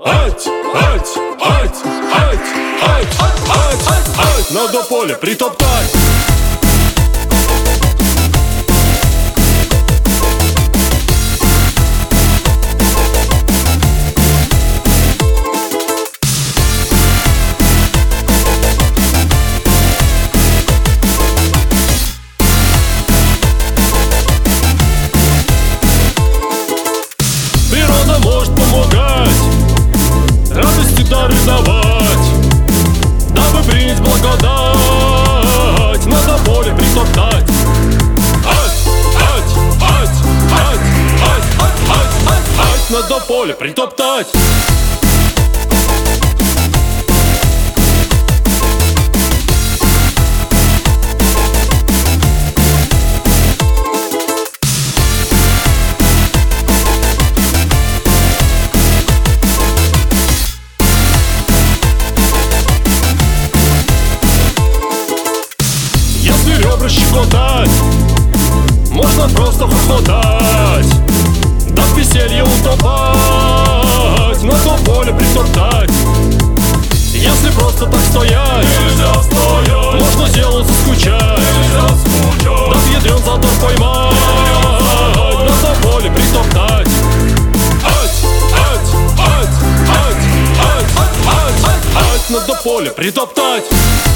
Ать, ать, ать, ать, ать, ать, ать, надо поле притоптать. Природа может помогать, радости дары давать, дабы принять благодать, надо поле притоптать. Ать, ать, ать, ать, ать, ать, ать, ать, ать, надо поле притоптать. Ребра щекотать, можно просто хохотать, да в веселье утопать, на то поле притоптать. Если просто так стоять, нельзя стоять, можно делу заскучать, нельзя скучать, да в ядрен затор поймать, на то поле притоптать. Ать, ать, ать, ать, ать, ать, ать, ать, на то поле притоптать.